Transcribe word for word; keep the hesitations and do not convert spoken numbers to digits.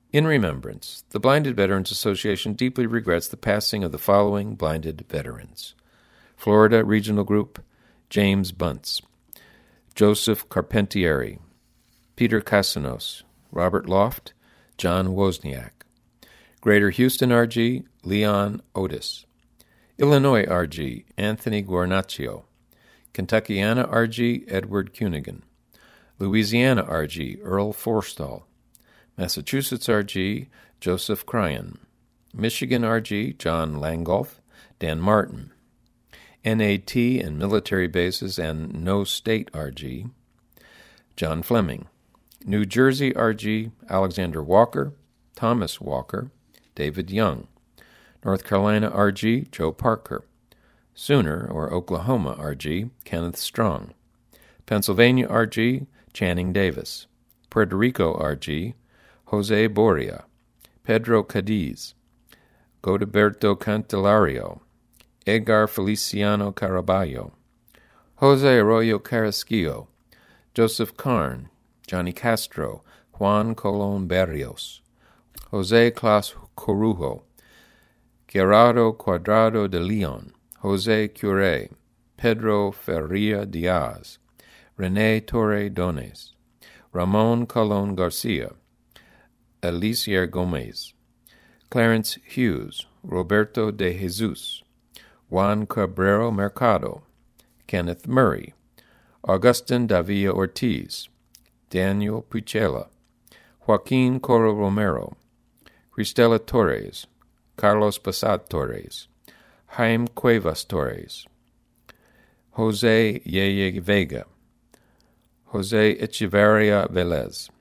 In remembrance, the Blinded Veterans Association deeply regrets the passing of the following blinded veterans: Florida Regional Group, James Bunce, Joseph Carpentieri, Peter Casanos, Robert Loft, John Wozniak. Greater Houston R G, Leon Otis. Illinois R G, Anthony Guarnaccio. Kentuckiana R G, Edward Cunigan. Louisiana R G, Earl Forstall. Massachusetts R G, Joseph Cryan. Michigan R G, John Langolf, Dan Martin. N A T and military bases and no state R G, John Fleming. New Jersey R G, Alexander Walker, Thomas Walker, David Young. North Carolina R G, Joe Parker. Sooner, or Oklahoma R G, Kenneth Strong. Pennsylvania R G, Channing Davis. Puerto Rico R G, Jose Boria. Pedro Cadiz. Godeberto Cantelario. Edgar Feliciano Caraballo. Jose Arroyo Carrasquillo. Joseph Carn. Johnny Castro. Juan Colon Berrios. Jose Clas Corujo. Gerardo Cuadrado de Leon. Jose Cure. Pedro Ferria Diaz. René Torre Dones. Ramon Colon Garcia. Alicia Gomez. Clarence Hughes. Roberto de Jesus. Juan Cabrero Mercado. Kenneth Murray. Augustin Davila Ortiz. Daniel Puchela. Joaquin Coro Romero. Cristela Torres. Carlos Passat Torres. Jaime Cuevas Torres. Jose Yeye Vega. Jose Echeverria Velez.